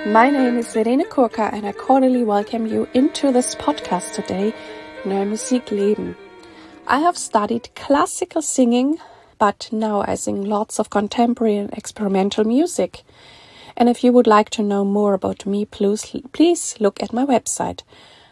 My name is Verena Kurka and I cordially welcome you into this podcast today, Neue Musik Leben. I have studied classical singing, but now I sing lots of contemporary and experimental music. And if you would like to know more about me, please look at my website,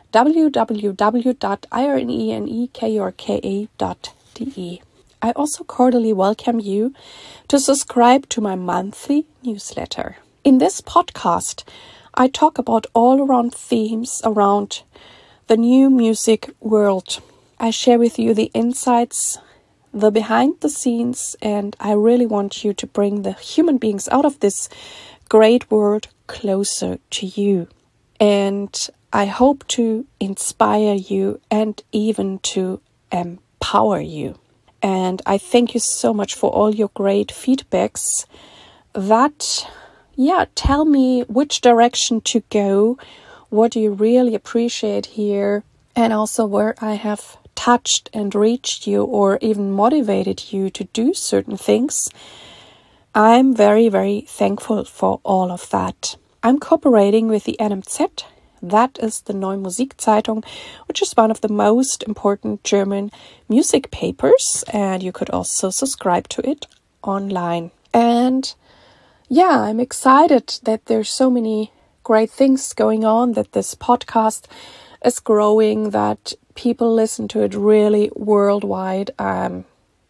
www.irnenekurka.de. I also cordially welcome you to subscribe to my monthly newsletter. In this podcast, I talk about all-around themes around the new music world. I share with you the insights, the behind the scenes, and I really want you to bring the human beings out of this great world closer to you. And I hope to inspire you and even to empower you. And I thank you so much for all your great feedbacks that, tell me which direction to go, what you really appreciate here, and also where I have touched and reached you or even motivated you to do certain things. I'm very, very thankful for all of that. I'm cooperating with the NMZ. That is the Neue Musik Zeitung, which is one of the most important German music papers, and you could also subscribe to it online. And I'm excited that there's so many great things going on, that this podcast is growing, that people listen to it really worldwide. I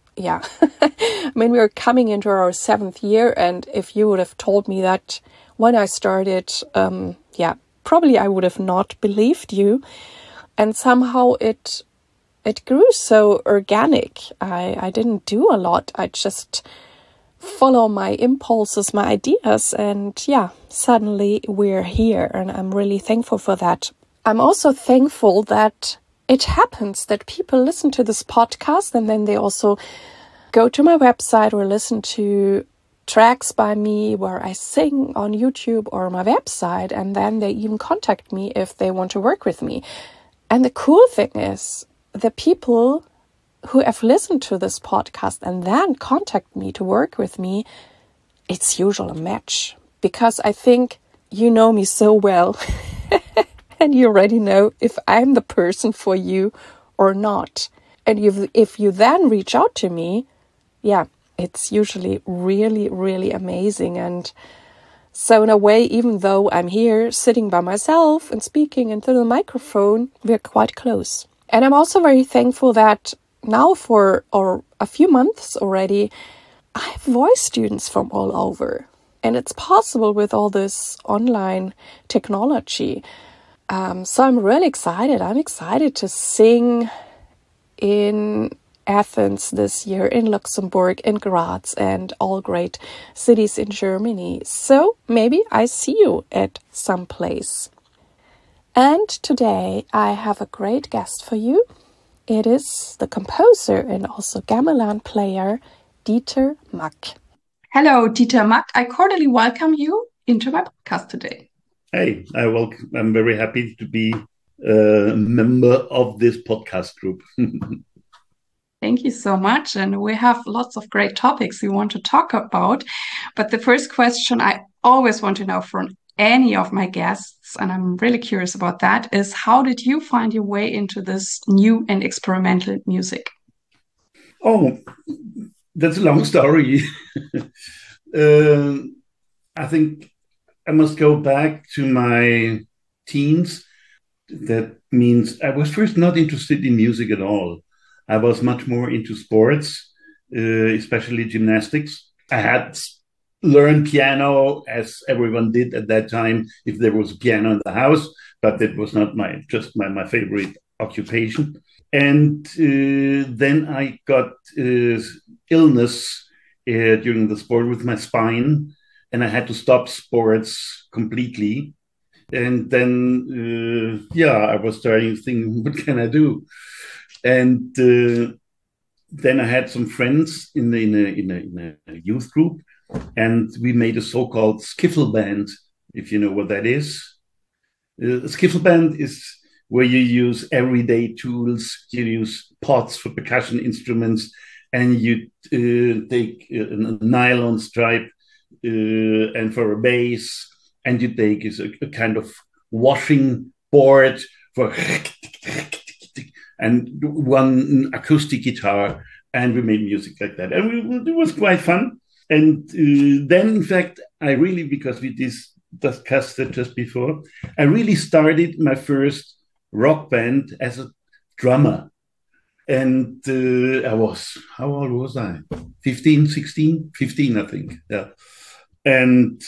mean, we're coming into our 7th year, and if you would have told me that when I started, probably I would have not believed you. And somehow it grew so organic. I didn't do a lot. I just follow my impulses, my ideas, and suddenly we're here, and I'm really thankful for that. I'm also thankful that it happens that people listen to this podcast and then they also go to my website or listen to tracks by me where I sing on YouTube or my website, and then they even contact me if they want to work with me. And the cool thing is, the people who have listened to this podcast and then contact me to work with me, it's usually a match, because I think you know me so well and you already know if I'm the person for you or not. And if you then reach out to me, it's usually really, really amazing. And so in a way, even though I'm here sitting by myself and speaking into the microphone, we're quite close. And I'm also very thankful that now for a few months already, I have voice students from all over. And it's possible with all this online technology. So I'm really excited. I'm excited to sing in Athens this year, in Luxembourg, in Graz, and all great cities in Germany. So maybe I see you at some place. And today I have a great guest for you. It is the composer and also gamelan player, Dieter Mack. Hello, Dieter Mack. I cordially welcome you into my podcast today. Hey, I'm very happy to be a member of this podcast group. Thank you so much. And we have lots of great topics we want to talk about. But the first question I always want to know from any of my guests, and I'm really curious about that, is how did you find your way into this new and experimental music? Oh, that's a long story. I think I must go back to my teens. That means I was first not interested in music at all. I was much more into sports, especially gymnastics. I had learned piano, as everyone did at that time, if there was a piano in the house, but it was not my favorite occupation. And then I got illness during the sport with my spine, and I had to stop sports completely. And then, I was starting to think, what can I do? And then I had some friends in a youth group, and we made a so-called skiffle band, if you know what that is. A skiffle band is where you use everyday tools. You use pots for percussion instruments, and you take a nylon stripe and for a bass, and you take is a kind of washing board for and one acoustic guitar, and we made music like that, and it was quite fun. And then, in fact, I really, because we discussed it just before, I really started my first rock band as a drummer. And how old was I? 15, 16, 15, I think. Yeah. And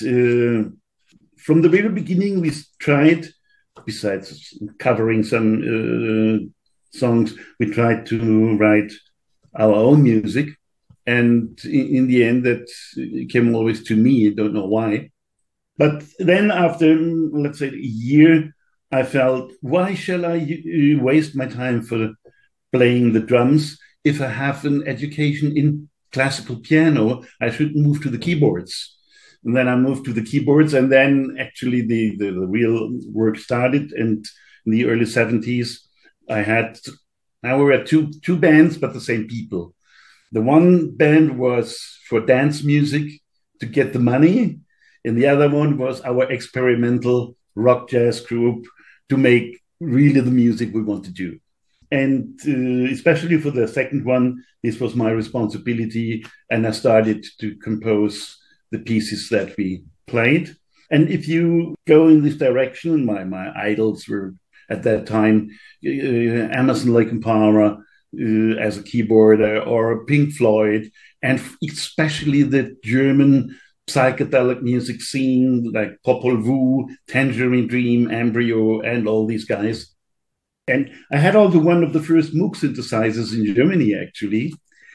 from the very beginning, we tried, besides covering some songs, we tried to write our own music. And in the end, that came always to me. I don't know why. But then after, let's say, a year, I felt, why shall I waste my time for playing the drums? If I have an education in classical piano, I should move to the keyboards. And then I moved to the keyboards, and then actually the real work started. And in the early 70s, now we were two bands, but the same people. The one band was for dance music to get the money, and the other one was our experimental rock jazz group to make really the music we want to do. And especially for the second one, this was my responsibility, and I started to compose the pieces that we played. And if you go in this direction, my idols were at that time Emerson, Lake and Palmer, as a keyboarder, or Pink Floyd, and especially the German psychedelic music scene like Popol Vuh, Tangerine Dream, Embryo, and all these guys. And I had also one of the first Moog synthesizers in Germany, actually.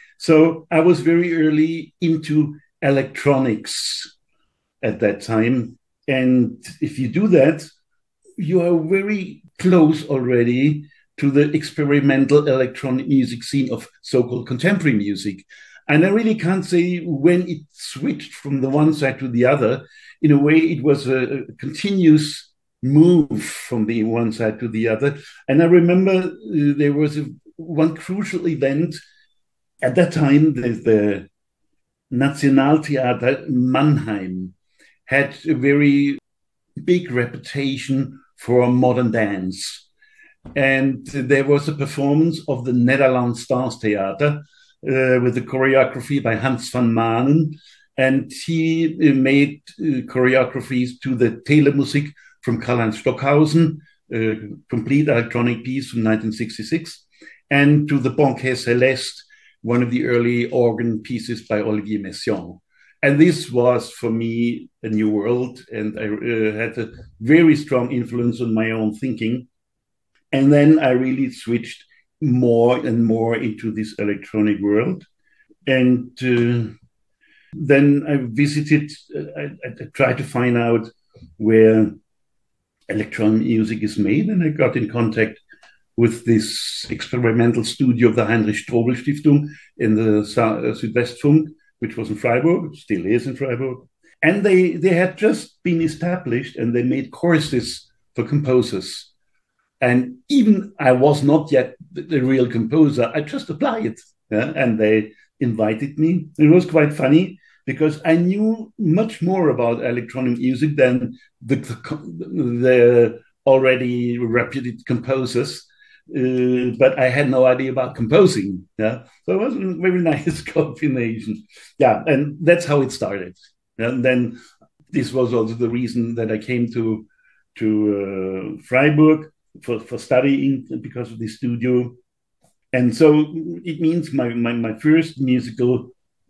So I was very early into electronics at that time. And if you do that, you are very close already to the experimental electronic music scene of so-called contemporary music. And I really can't say when it switched from the one side to the other. In a way, it was a continuous move from the one side to the other. And I remember there was one crucial event. At that time, the Nationaltheater Mannheim had a very big reputation for modern dance. And there was a performance of the Nederland Staatstheater with the choreography by Hans van Manen. And he made choreographies to the Telemusik from Karlheinz Stockhausen, a complete electronic piece from 1966, and to the Banquet Celeste, one of the early organ pieces by Olivier Messiaen. And this was, for me, a new world, and I had a very strong influence on my own thinking. And then I really switched more and more into this electronic world. And then I visited, I tried to find out where electronic music is made, and I got in contact with this experimental studio of the Heinrich Strobel Stiftung in the Südwestfunk, which was in Freiburg, still is in Freiburg. And they had just been established, and they made courses for composers. And even I was not yet the real composer, I just applied, and they invited me. It was quite funny because I knew much more about electronic music than the already reputed composers. But I had no idea about composing. Yeah, so it was a very nice combination. Yeah, and that's how it started. And then this was also the reason that I came to Freiburg for studying, because of the studio. And so it means my first musical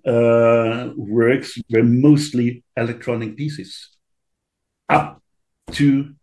works were mostly electronic pieces up to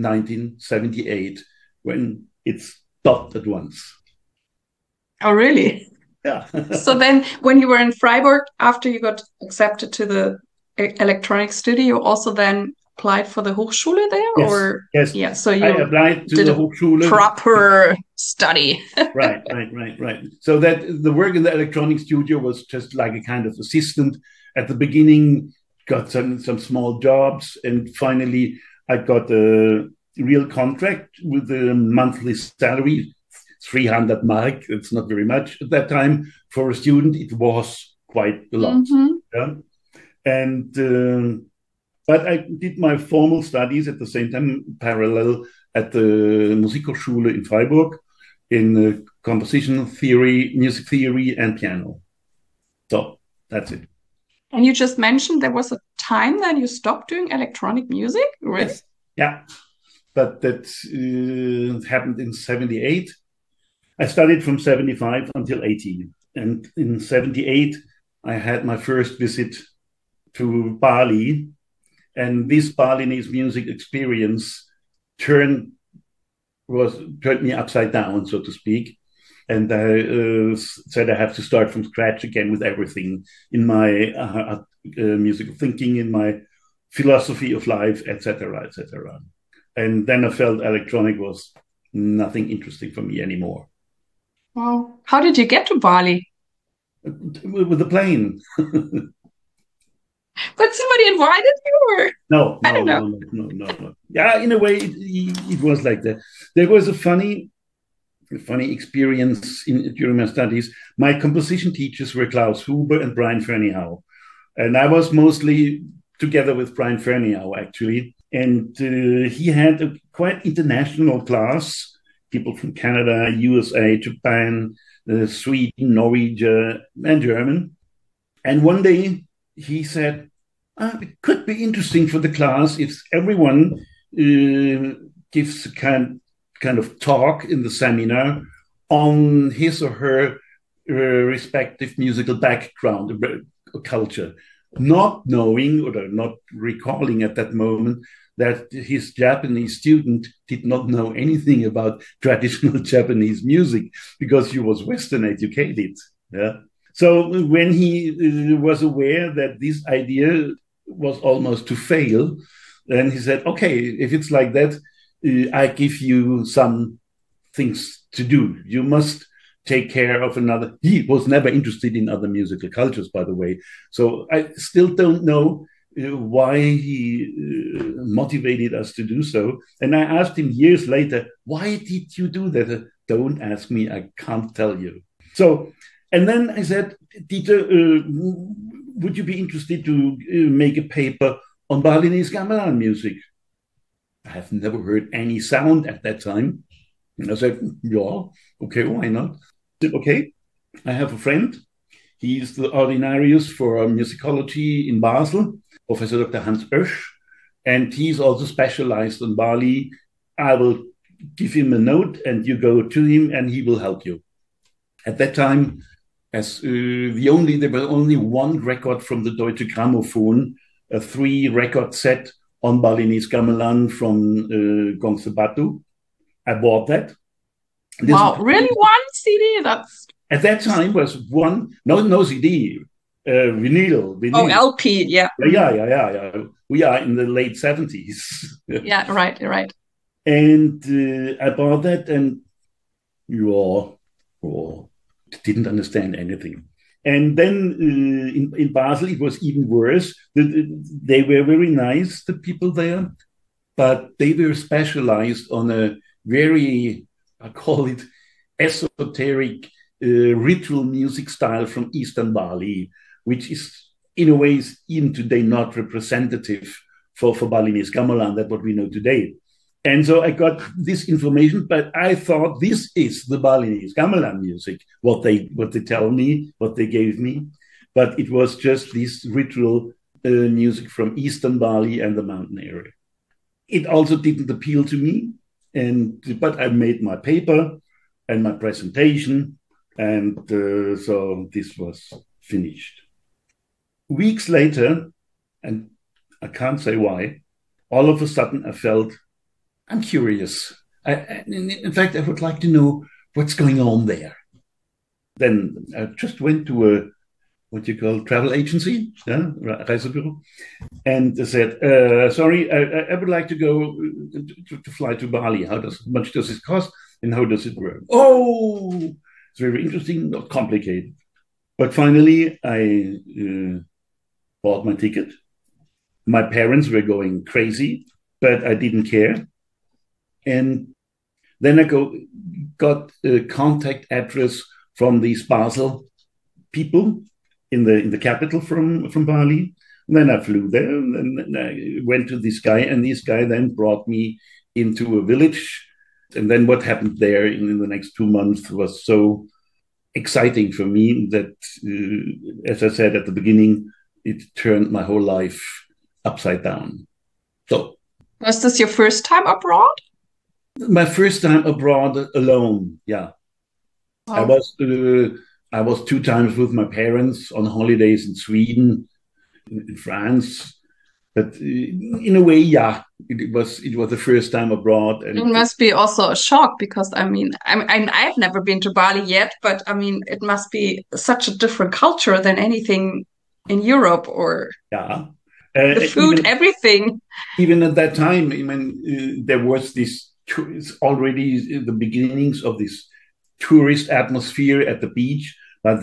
1978, when it's stopped at once. Oh, really? Yeah. So then when you were in Freiburg, after you got accepted to the electronic studio, you also then applied for the Hochschule there? Yes, or yes. Yeah, so you I applied to did the a Hochschule. proper study. Right. So that the work in the electronic studio was just like a kind of assistant. At the beginning, got some small jobs, and finally I got a real contract with a monthly salary, 300 mark. It's not very much at that time. For a student, it was quite a lot. Mm-hmm. Yeah? And But I did my formal studies at the same time, parallel at the Musikhochschule in Freiburg in composition theory, music theory, and piano. So that's it. And you just mentioned there was a time then you stopped doing electronic music? Really? Yes. Yeah. But that happened in 78. I studied from 75 until 18. And in 78, I had my first visit to Bali. And this Balinese music experience turned me upside down, so to speak. And I said I have to start from scratch again with everything in my musical thinking, in my philosophy of life, etc., etc. And then I felt electronic was nothing interesting for me anymore. Wow. How did you get to Bali? With the plane. But somebody invited you, or No, I no, don't know. no, no, no, no. Yeah, in a way, it was like that. There was a funny experience during my studies. My composition teachers were Klaus Huber and Brian Ferneyhough. And I was mostly together with Brian Ferneyhough, actually. And he had a quite international class, people from Canada, USA, Japan, Sweden, Norwegian, and German. And one day he said, it could be interesting for the class if everyone gives a kind of talk in the seminar on his or her respective musical background, culture, not knowing or not recalling at that moment that his Japanese student did not know anything about traditional Japanese music because he was Western educated. Yeah. So when he was aware that this idea was almost to fail, then he said, okay, if it's like that, I give you some things to do. You must take care of another. He was never interested in other musical cultures, by the way. So I still don't know why he motivated us to do so. And I asked him years later, why did you do that? Don't ask me, I can't tell you. So, and then I said, Dieter, would you be interested to make a paper on Balinese gamelan music? I have never heard any sound at that time. And I said, yeah, okay, why not? I said, okay, I have a friend. He's the ordinarius for musicology in Basel, Professor Dr. Hans Oesch, and he's also specialized on Bali. I will give him a note and you go to him and he will help you. At that time, as there was only one record from the Deutsche Grammophon, a 3-record set on Balinese gamelan from Gongse Batu. I bought that. Wow, really? One CD? That's at that time was one, no CD, vinyl. Oh, LP, yeah. Yeah. We are in the late 70s. Yeah, right. And I bought that and didn't understand anything. And then in Basel, it was even worse. They were very nice, the people there, but they were specialized on a very, I call it, esoteric ritual music style from Eastern Bali, which is, in a way, even today not representative for Balinese gamelan, that's what we know today. And so I got this information, but I thought this is the Balinese gamelan music, what they tell me, what they gave me. But it was just this ritual music from Eastern Bali and the mountain area. It also didn't appeal to me, but I made my paper and my presentation, and so this was finished. Weeks later, and I can't say why, all of a sudden I felt, I'm curious. In fact, I would like to know what's going on there. Then I just went to a, what you call, travel agency, Reisebüro, and I said, sorry, I would like to go to fly to Bali. How much does it cost and how does it work? Oh, it's very interesting, not complicated. But finally, I bought my ticket. My parents were going crazy, but I didn't care. And then I got a contact address from these Basel people in the capital from Bali, And then I flew there, and then I went to this guy, and this guy then brought me into a village. And then what happened there in the next 2 months was so exciting for me that, as I said at the beginning, it turned my whole life upside down. So, Was this your first time abroad? my first time abroad alone, yeah. I Oh. was uh, I was 2 times with my parents on holidays in Sweden, in France. But in a way, yeah, it was the first time abroad, It and must be also a shock because I've never been to Bali yet, but I mean, it must be such a different culture than anything in Europe or yeah, the food, even everything. even at that time, I mean, there was this already the beginnings of this tourist atmosphere at the beach, but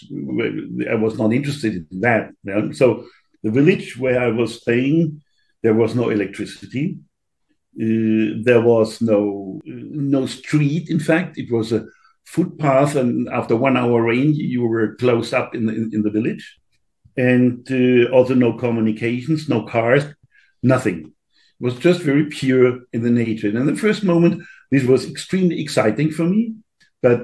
I was not interested in that. Yeah? So the village where I was staying, there was no electricity. There was no street. In fact, it was a footpath, and after 1 hour rain, you were closed up in the village, and also no communications, no cars, nothing. It was just very pure in the nature. And in the first moment, this was extremely exciting for me, but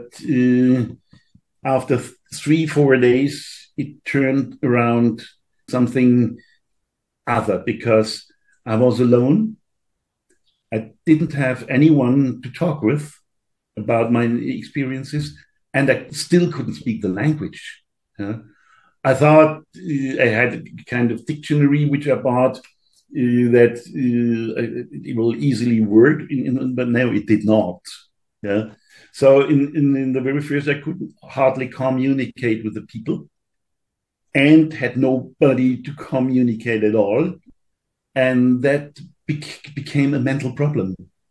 after 3 4 days, it turned around something other because I was alone. I didn't have anyone to talk with about my experiences, and I still couldn't speak the language. Yeah. I thought I had a kind of dictionary which I bought that it will easily work, but no, it did not. Yeah. So in the very first, I could hardly communicate with the people and had nobody to communicate at all. And that became a mental problem.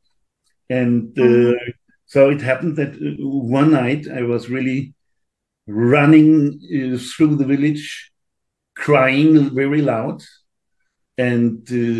And Mm. so it happened that one night I was really running through the village, crying very loud, and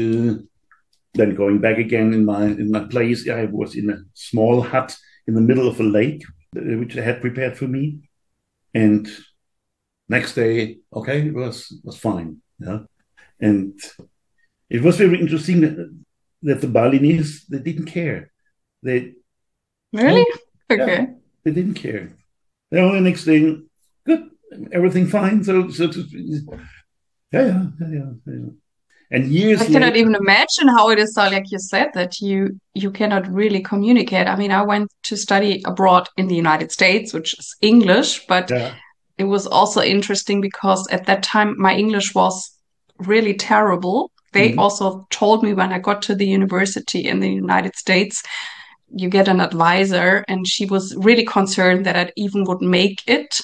then going back again in my place. I was in a small hut in the middle of a lake, which I had prepared for me. And next day, okay, it was fine. Yeah, and it was very interesting that the Balinese, they didn't care. They Really? told, yeah, Okay. they didn't care. The only next thing, good, everything fine. So yeah, yeah, yeah, yeah, yeah. And I years cannot later, even imagine how it is, like you said, that you cannot really communicate. I mean, I went to study abroad in the United States, which is English, but yeah, it was also interesting because at that time my English was really terrible. They mm, also told me when I got to the university in the United States, you get an advisor, and she was really concerned that I even would make it.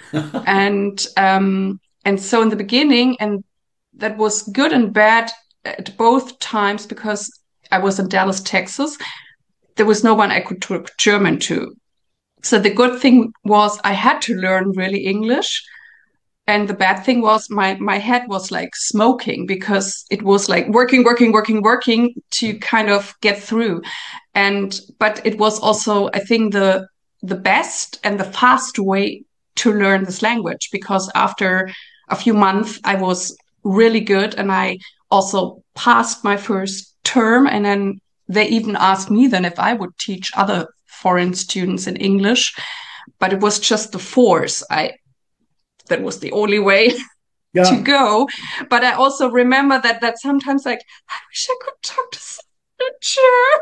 And so in the beginning, and that was good and bad at both times because I was in Dallas, Texas. There was no one I could talk German to. So the good thing was I had to learn really English. And the bad thing was my head was like smoking because it was like working, working, working, working to kind of get through. And but it was also, I think, the best and the fast way to learn this language because after a few months I was really good and I also passed my first term, and then they even asked me then if I would teach other foreign students in English, but it was just the force. I That was the only way to yeah, go. But I also remember that sometimes like I wish I could talk to someone sure.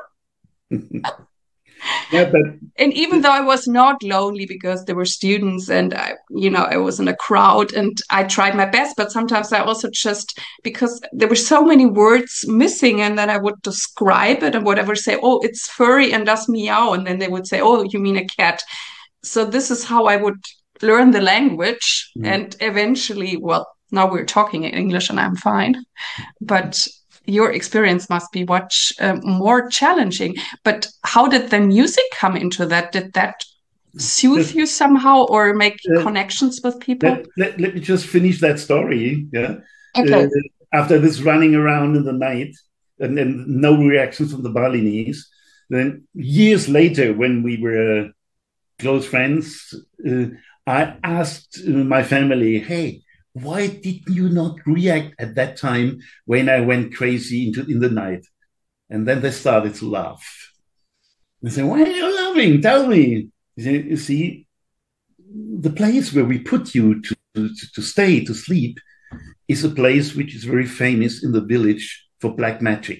yeah. But And even though I was not lonely because there were students and I was in a crowd and I tried my best, but sometimes I also just because there were so many words missing, and then I would describe it and whatever say, oh, it's furry and does meow, and then they would say, oh, you mean a cat. So this is how I would learn the language, mm, and eventually, well, now we're talking in English and I'm fine. But your experience must be much more challenging. But how did the music come into that? Did that soothe just you somehow or make uh, connections with people? let me just finish that story. Yeah. Uh, Okay. After this running around in the night, and then no reaction from the Balinese, then years later, when we were close friends, I asked my family, "Hey, why did you not react at that time when I went crazy in the night? And then they started to laugh. They said, why are you laughing? Tell me. You see, the place where we put you to stay, to sleep, is a place which is very famous in the village for black magic.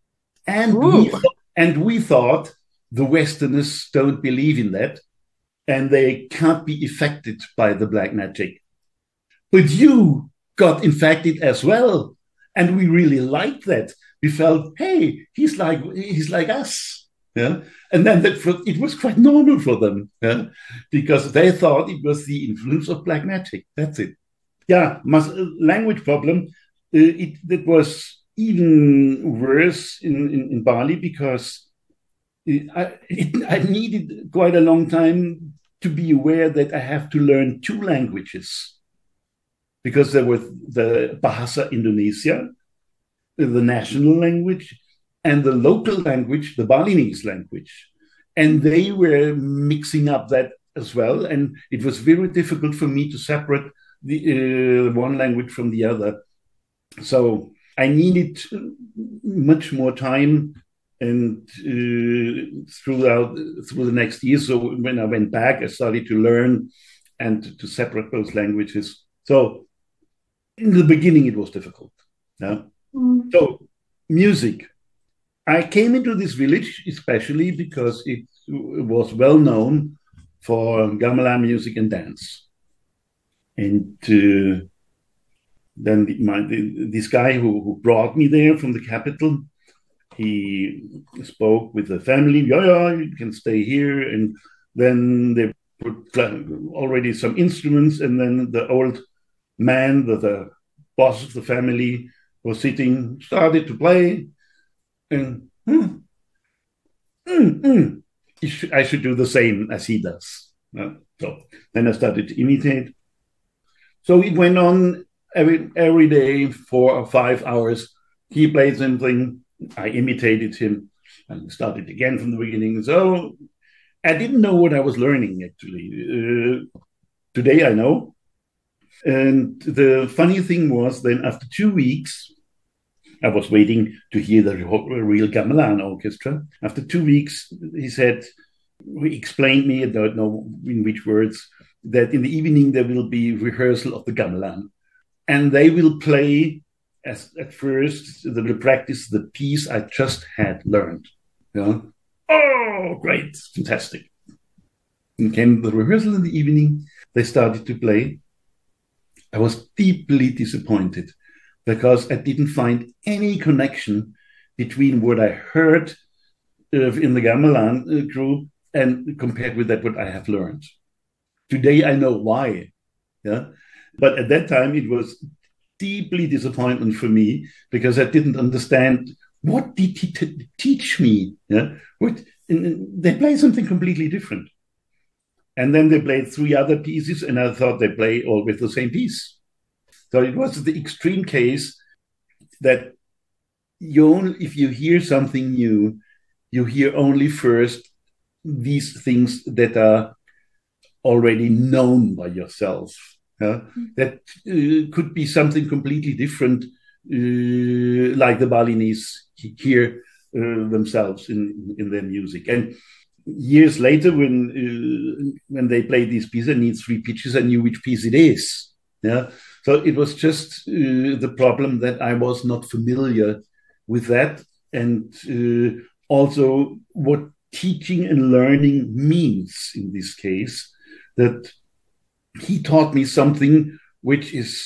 And we thought the Westerners don't believe in that and they can't be affected by the black magic. But you got infected as well. And we really liked that. We felt, hey, he's like us. Yeah. And then it was quite normal for them, yeah? Because they thought it was the influence of black magic. That's it. Yeah, language problem. It was even worse in Bali because I needed quite a long time to be aware that I have to learn two languages because there was the Bahasa Indonesia, the national language, and the local language, the Balinese language. And they were mixing up that as well. And it was very difficult for me to separate the one language from the other. So I needed much more time and through the next year. So when I went back, I started to learn and to separate those languages. So in the beginning, it was difficult. Yeah? So music. I came into this village especially because it was well known for gamelan music and dance. And then this guy who brought me there from the capital, he spoke with the family. Yeah, you can stay here. And then they put already some instruments. And then the old man, the boss of the family, was sitting, started to play. And I should do the same as he does. So then I started to imitate. So it went on every day, 4 or 5 hours. He played something, I imitated him, and started again from the beginning. So I didn't know what I was learning, actually. Today I know. And the funny thing was, then after 2 weeks, I was waiting to hear the real gamelan orchestra. After 2 weeks, he explained me, I don't know in which words, that in the evening there will be rehearsal of the gamelan. And they will play, at first, they will practice the piece I just had learned. Yeah? Oh, great, fantastic. And came the rehearsal in the evening, they started to play. I was deeply disappointed because I didn't find any connection between what I heard in the gamelan group and compared with that what I have learned. Today I know why, yeah. But at that time it was deeply disappointment for me because I didn't understand what did he teach me. Yeah, they play something completely different. And then they played 3 other pieces, and I thought they play always the same piece. So it was the extreme case that if you hear something new, you hear only first these things that are already known by yourself. That could be something completely different, like the Balinese hear themselves in their music. And years later, when they played these pieces, I need 3 pitches, I knew which piece it is. Yeah. So it was just the problem that I was not familiar with that. And also what teaching and learning means in this case, that he taught me something which is,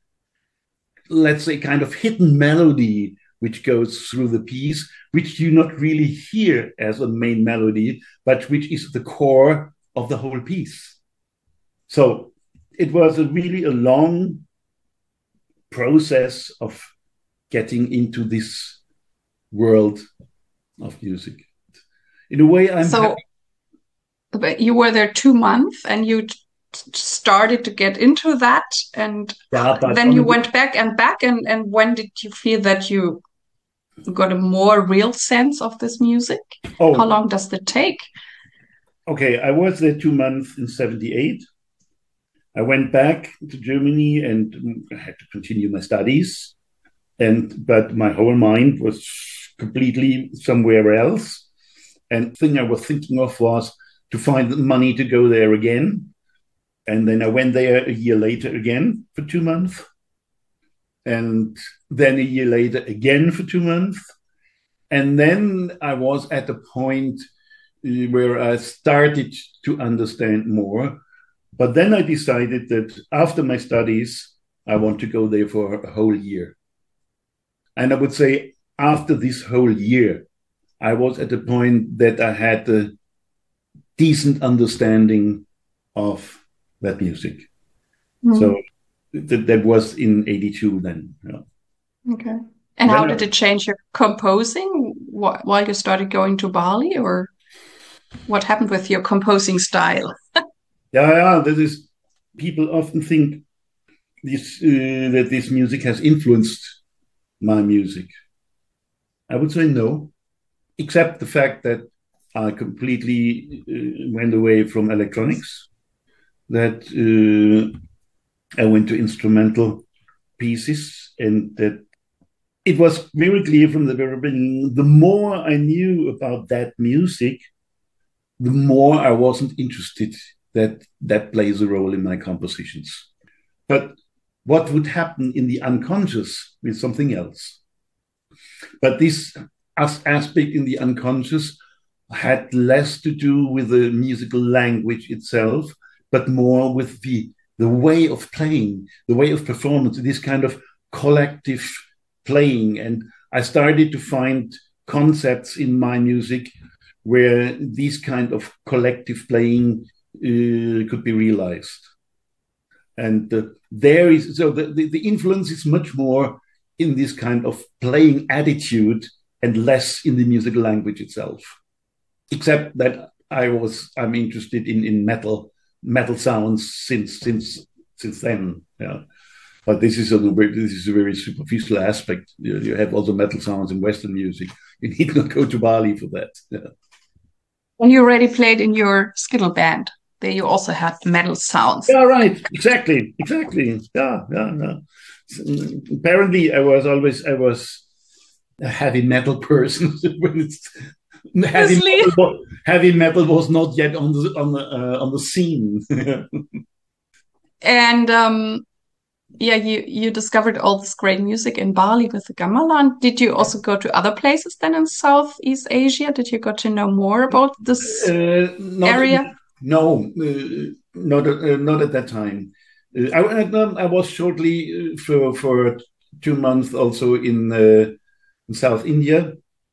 let's say, kind of hidden melody which goes through the piece, which you not really hear as a main melody, but which is the core of the whole piece. So it was really a long process of getting into this world of music. In a way, I'm so happy. But you were there 2 months and you started to get into that, and then you went back. And when did you feel that you got a more real sense of this music? How long does that take? Okay, I was there 2 months in 78. I went back to Germany and I had to continue my studies. But my whole mind was completely somewhere else. And the thing I was thinking of was to find the money to go there again. And then I went there a year later again for 2 months. And then a year later again for 2 months. And then I was at a point where I started to understand more. But then I decided that after my studies, I want to go there for a whole year. And I would say after this whole year, I was at a point that I had a decent understanding of that music. Mm. So that was in 82 then. Yeah. Okay. And how did it change your composing while you started going to Bali, or what happened with your composing style? Yeah, that is. People often think that this music has influenced my music. I would say no, except the fact that I completely went away from electronics. That I went to instrumental pieces, and that it was very clear from the very beginning, the more I knew about that music, the more I wasn't interested that plays a role in my compositions. But what would happen in the unconscious with something else? But this aspect in the unconscious had less to do with the musical language itself, but more with the way of playing, the way of performance, this kind of collective playing. And I started to find concepts in my music where this kind of collective playing could be realized. And there is, so the influence is much more in this kind of playing attitude and less in the musical language itself. Except that I'm interested in metal sounds since then. Yeah. But this is a very superficial aspect. You have also metal sounds in Western music. You need not go to Bali for that. Yeah. When you already played in your Skittle band, there you also had metal sounds. Yeah, right. Exactly. Yeah. So, apparently, I was a heavy metal person. Heavy metal was not yet on the scene. And you discovered all this great music in Bali with the gamelan. Did you also go to other places then in Southeast Asia? Did you got to know more about this area? No, not at that time. I was shortly for 2 months also in South India.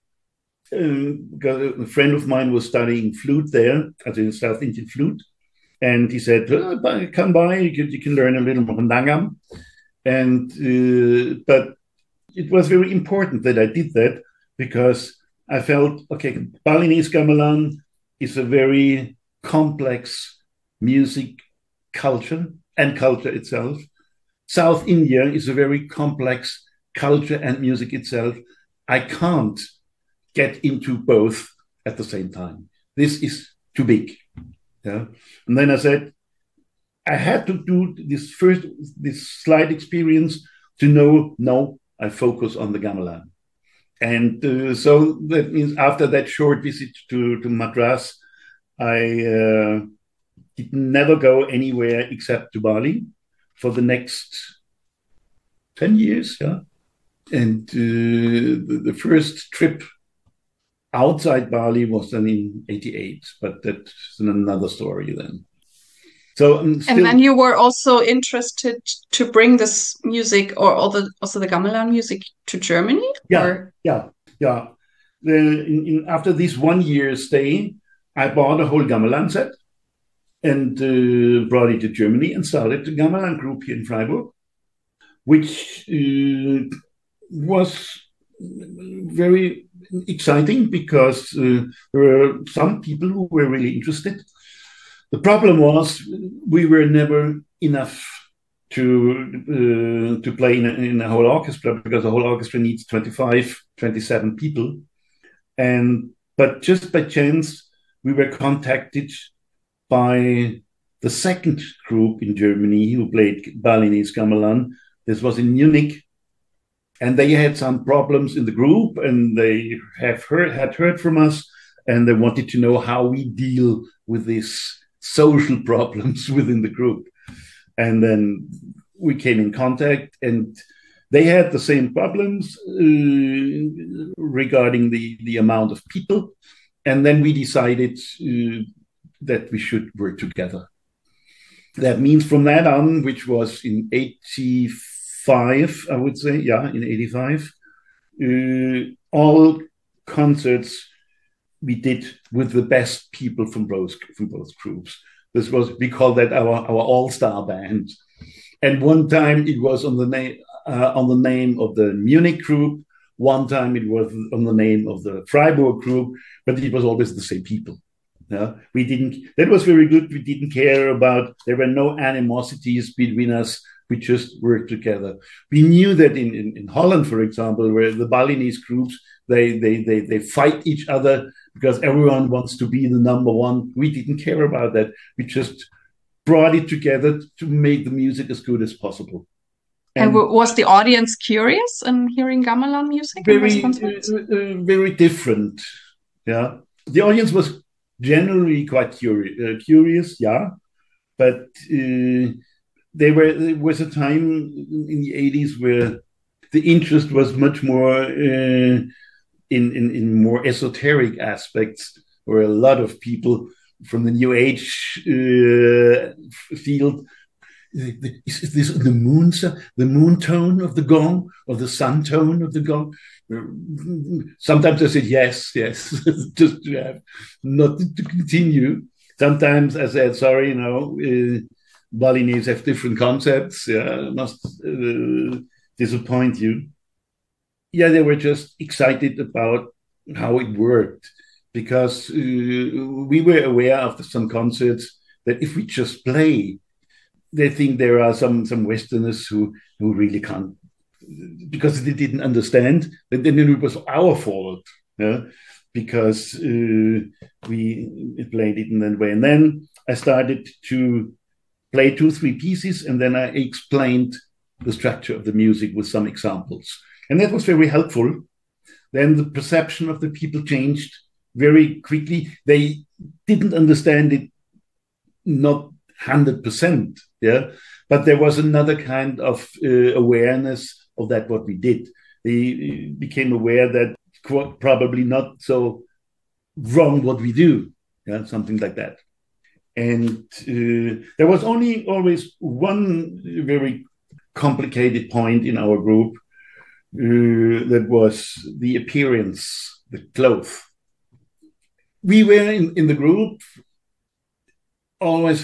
A friend of mine was studying flute there, as in South Indian flute. And he said, come by, you can learn a little Mandangam. And but it was very important that I did that, because I felt, okay, Balinese gamelan is a very complex music culture and culture itself. South India is a very complex culture and music itself. I can't get into both at the same time. This is too big. Yeah. And then I said, I had to do this slight experience to know, no, I focus on the gamelan. And so that means after that short visit to Madras, I did never go anywhere except to Bali for the next 10 years. Yeah. And the first trip outside Bali was then in 88, but that's another story then. So and then you were also interested to bring this music or also the gamelan music to Germany? Yeah. After this 1 year stay, I bought a whole gamelan set and brought it to Germany and started the gamelan group here in Freiburg, which was very exciting because there were some people who were really interested. The problem was we were never enough to play in a whole orchestra, because the whole orchestra needs 25, 27 people. But just by chance, we were contacted by the second group in Germany who played Balinese gamelan. This was in Munich, and they had some problems in the group, and they had heard from us, and they wanted to know how we deal with these social problems within the group. And then we came in contact, and they had the same problems regarding the amount of people. And then we decided that we should work together. That means from that on, which was in 85, I would say, in 85, all concerts we did with the best people from both groups. We call that our all-star band. And one time it was on the name of the Munich group. One time it was on the name of the Freiburg group, but it was always the same people. That was very good. We didn't care about, there were no animosities between us. We just worked together. We knew that in Holland, for example, where the Balinese groups, they fight each other because everyone wants to be the number one. We didn't care about that. We just brought it together to make the music as good as possible. And was the audience curious in hearing gamelan music? Very different. Yeah, the audience was generally quite curious. Yeah, but there was a time in the 80s where the interest was much more in more esoteric aspects, where a lot of people from the New Age field. Is this the moon tone of the gong, or the sun tone of the gong? Sometimes I said yes, just to have not to continue. Sometimes I said sorry, Balinese have different concepts. Yeah, must disappoint you. Yeah, they were just excited about how it worked, because we were aware after some concerts that if we just play, they think there are some Westerners who really can't, because they didn't understand. But then it was our fault, because we played it in that way. And then I started to play 2-3 pieces, and then I explained the structure of the music with some examples. And that was very helpful. Then the perception of the people changed very quickly. They didn't understand it, not 100%, but there was another kind of awareness of that what we did. They became aware that probably not so wrong what we do, something like that. And there was always one very complicated point in our group, that was the appearance, the clothes. We were in the group always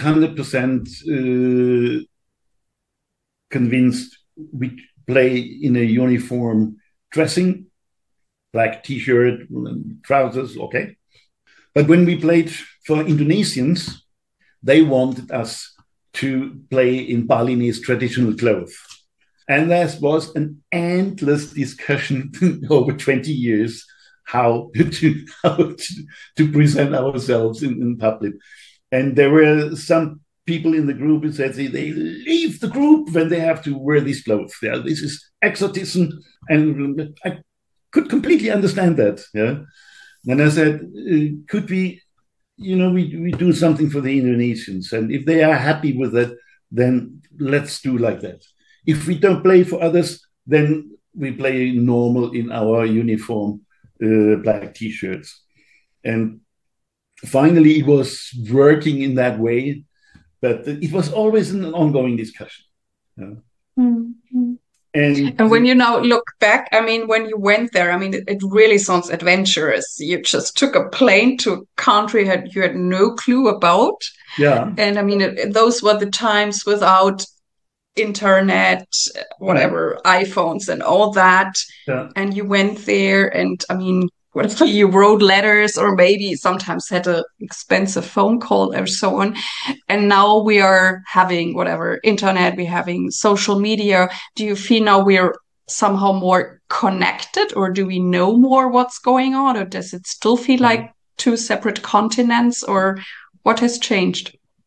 100% convinced we play in a uniform dressing, black t-shirt, trousers, okay. But when we played for Indonesians, they wanted us to play in Balinese traditional clothes. And there was an endless discussion over 20 years how to present ourselves in public. And there were some people in the group who said they leave the group when they have to wear these clothes. Yeah, this is exotism. And I could completely understand that. Yeah. And I said, could we do something for the Indonesians? And if they are happy with that, then let's do like that. If we don't play for others, then we play normal in our uniform, black t-shirts. And finally, it was working in that way, but it was always an ongoing discussion. Mm-hmm. And when you now look back, I mean, when you went there, I mean, it really sounds adventurous. You just took a plane to a country you had no clue about. Yeah. And I mean, those were the times without internet, whatever, iPhones and all that. Yeah. And you went there, and I mean, whether you wrote letters or maybe sometimes had an expensive phone call or so on. And now we are having whatever internet, we're having social media. Do you feel now we're somehow more connected, or do we know more what's going on, or does it still feel like two separate continents, or what has changed?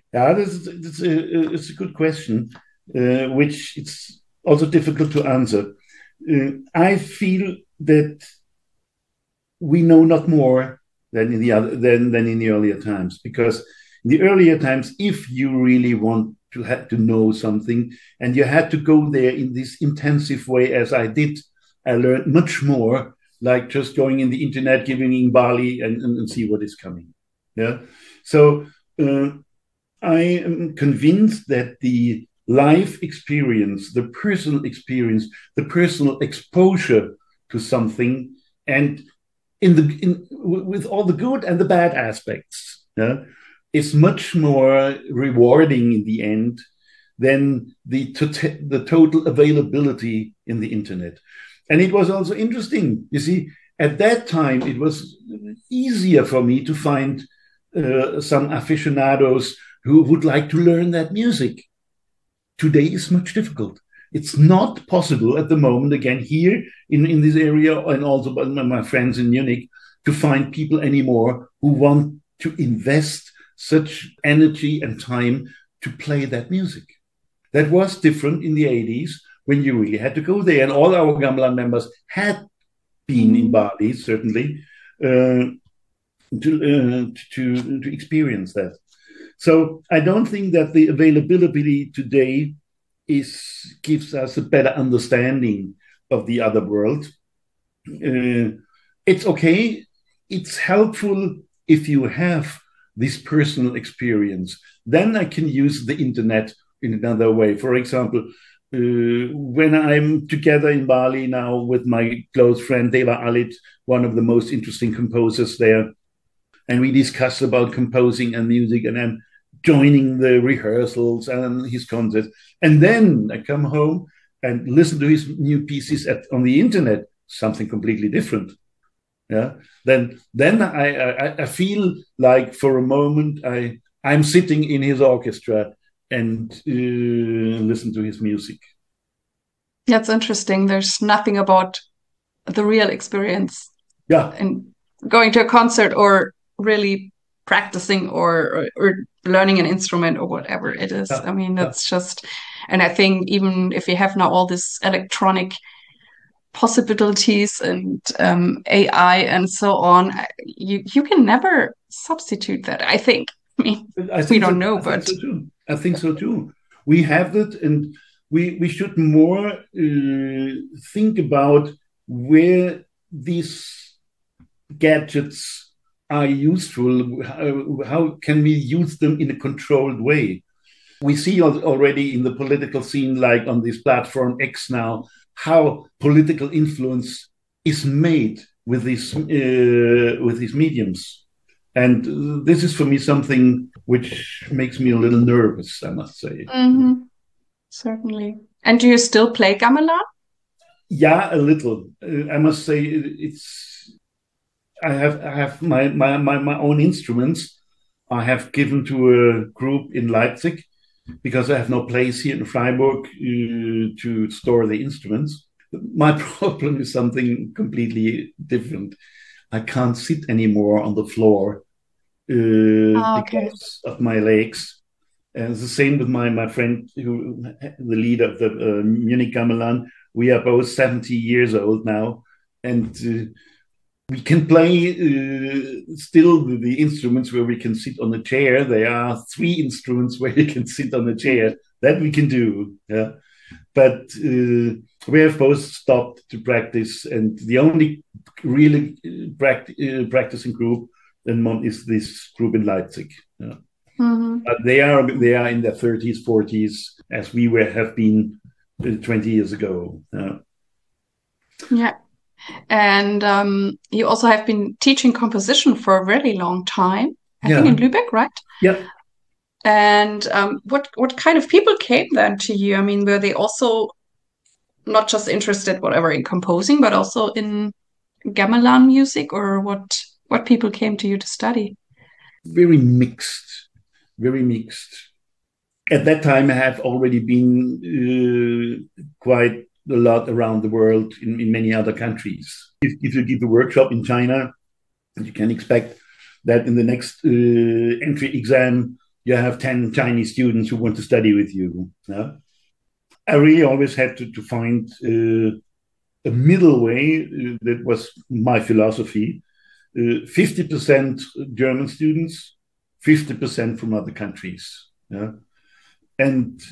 Yeah, it's a good question, which it's also difficult to answer. I feel that we know not more than in the other than in the earlier times, because in the earlier times, if you really want to have to know something and you had to go there in this intensive way as I did, I learned much more like just going in the internet, giving in Bali and see what is coming. Yeah. So uh, I am convinced that the life experience, the personal experience, the personal exposure to something, and with all the good and the bad aspects, yeah, is much more rewarding in the end than the total availability in the internet. And it was also interesting. You see, at that time, it was easier for me to find some aficionados who would like to learn that music. Today is much difficult. It's not possible at the moment, again, here in this area, and also by my friends in Munich, to find people anymore who want to invest such energy and time to play that music. That was different in the 80s when you really had to go there. And all our Gamelan members had been in Bali, certainly, to experience that. So I don't think that the availability today gives us a better understanding of the other world. It's okay. It's helpful if you have this personal experience. Then I can use the internet in another way. For example, when I'm together in Bali now with my close friend Deva Alit, one of the most interesting composers there, and we discuss about composing and music, and I'm joining the rehearsals and his concerts. And then I come home and listen to his new pieces on the internet, something completely different. Yeah. Then I feel like for a moment I'm sitting in his orchestra and listen to his music. That's interesting. There's nothing about the real experience Yeah. in going to a concert or really practicing or learning an instrument or whatever it is. Yeah. I mean, Yeah. that's just, and I think even if you have now all this electronic possibilities and AI and so on, you can never substitute that, I think. I mean, I we think don't so. know, I think but so too. I think so too. We have that, and we should more think about where these gadgets are useful. How can we use them in a controlled way? We see already in the political scene, like on this platform X now, how political influence is made with these mediums. And this is for me something which makes me a little nervous, I must say. mhm, certainly. And do you still play gamelan? Yeah, a little. I must say it's. I have my own instruments. I have given to a group in Leipzig because I have no place here in Freiburg to store the instruments. My problem is something completely different. I can't sit anymore on the floor Ah, okay. because of my legs. And it's the same with my friend, the leader of the Munich Gamelan. We are both 70 years old now, and we can play still the instruments where we can sit on a chair. There are three instruments where you can sit on a chair. That we can do. Yeah. But we have both stopped to practice, and the only really practicing group is this group in Leipzig. Yeah. Mhm. But they are in their 30s, 40s, as we have been 20 years ago. Yeah. And you also have been teaching composition for a really long time, I think Yeah, in Lübeck, right? yeah. And what kind of people came then to you? I mean, were they also not just interested, whatever, in composing, but also in gamelan music, or what people came to you to study? Very mixed, very mixed. At that time, I have already been quite a lot around the world in many other countries. If you give a workshop in China, you can expect that in the next entry exam, you have 10 Chinese students who want to study with you. Yeah? I really always had to find a middle way. That was my philosophy. 50% German students, 50% from other countries. Yeah? And